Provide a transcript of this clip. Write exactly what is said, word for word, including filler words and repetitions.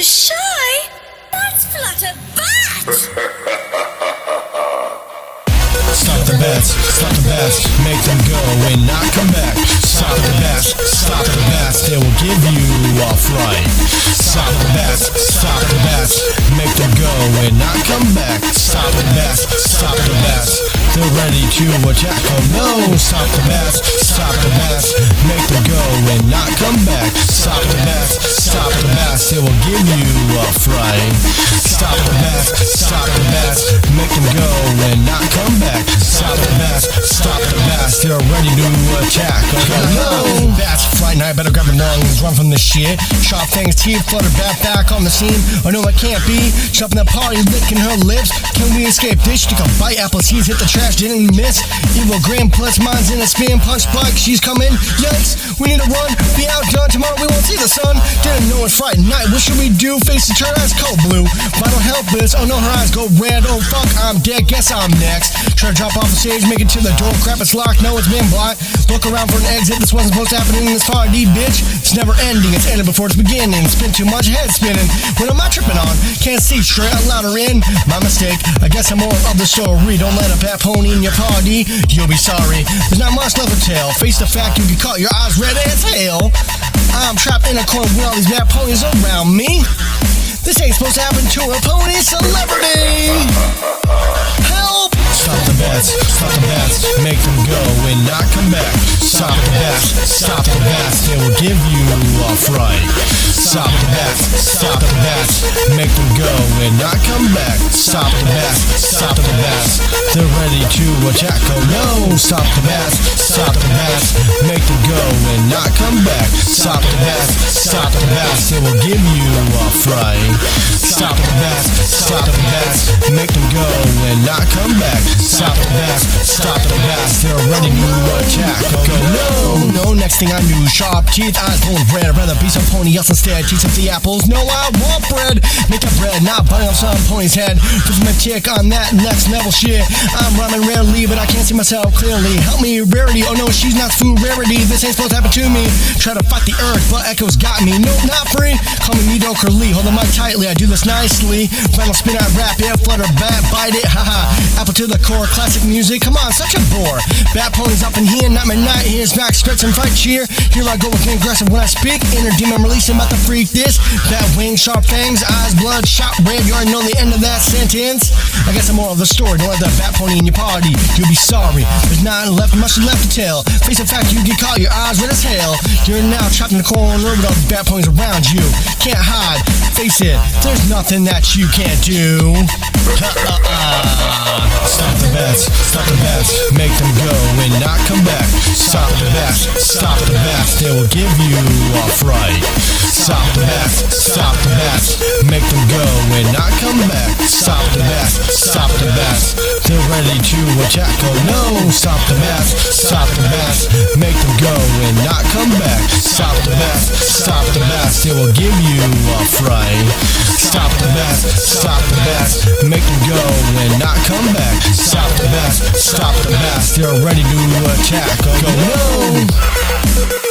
shy? That's flutter bat! Stop the bats, stop the bats, make them go and not come back. Stop the bats, stop the bats, they will give you a fright. Stop the bats, stop the bats, make them go and not come back. Stop the bats, stop the bats, they're ready to attack. Oh no, stop the bats, stop the bats, make them go and not come back. Stop the bats, stop the bats, they will give you a fright. Stop the bats, stop the bats, make them go and not come back. Stop the bats, stop the bats, they're ready to attack. Okay, no! Bats fly night, better grab your lungs, run from this shit. Sharp fangs, teeth, flutter bat back on the scene. Oh no, it can't be. Chopping the party, licking her lips. Can we escape this? She can bite apple seeds, hit the trash, didn't miss. Evil grin plus minds in a spin, punch spike, she's coming. Yikes, we need to run, be outdone. Tomorrow we won't see the sun. Didn't know it's Friday night, what should we do? Face the turn eyes cold blue. Vital help this, oh no, her eyes go red. Oh fuck, I'm dead, guess I'm next. Try to drop off the stage, make it to the door. Crap, it's locked, no, it's been blocked. Look around for an exit, this wasn't supposed to happen in this party, bitch. It's never ending, it's ended before it's beginning. Spin too much, head spinning. What am I tripping on? Can't see straight, I'm louder in. My mistake, I guess I'm more of the story. Don't let a bad pony in your party, you'll be sorry. There's not much left to tell. Face the fact you get caught, your eyes red as hell. I'm trapped in a corner with all these bad ponies around me. This ain't supposed to happen to a pony celebrity. Help! Stop the bats, stop the bats, make them go and not come back. Stop the bats, stop the bats, they will give you a fright. Stop the bats, stop the bats, make them go and not come back. Stop the bats, stop the bats, they're ready to attack. Oh no, stop the bats, stop the bats, make them go and not come back. Stop the bats, stop the bats, they will give you a fright. Stop the bats, stop the bats, make them go and not come back. Stop the bats, stop the bats, they're ready to attack. Oh no, no, next thing I knew, sharp teeth, eyes pulling bread. I'd rather be some pony else instead, teach some the apples. No, I want bread, make that bread, not biting off some pony's head. Put my tick on that next level shit. I'm rhyming rarely, but I can't see myself clearly. Help me, rarity, oh no, she's not food rarity. This ain't supposed to happen to me. Try to fight the earth, but echoes got me. No, not free, call me mediocrely. Hold the mic tightly, I do this nicely. Final spin, I rap it, flutter bat, bite it, haha. Apple to the core, classic music, come on, such a bore. Bad ponies up in here, not midnight, here's back, stretch and fight cheer. Here I go again, aggressive when I speak. Inner demon releasing, about to freak this. Bad wings, sharp fangs, eyes, blood, shot, red. You already know the end of that sentence. I guess I'm more of the story, don't let that bad pony in your party. You'll be sorry, there's not left, much left to tell. Face the fact you get caught, your eyes red as hell. You're now trapped in the corner with all these bad ponies around you. Can't hide, face it, there's nothing that you can't do. Stop the bats, stop the bats, make them go and not come back. Stop the bats, stop the bats, they will give you a fright. Stop the bats, stop the bats, make them go and not come back. Stop the bats, stop the bats, they're ready to attack. Oh no, stop the bats, stop the bats, make them go and not come back. Stop the bats, stop the bats, they will give you a fright. Stop the bats, stop the bats, make them go and not come back. Stop the bats, stop the bats, they're ready to attack. Oh no.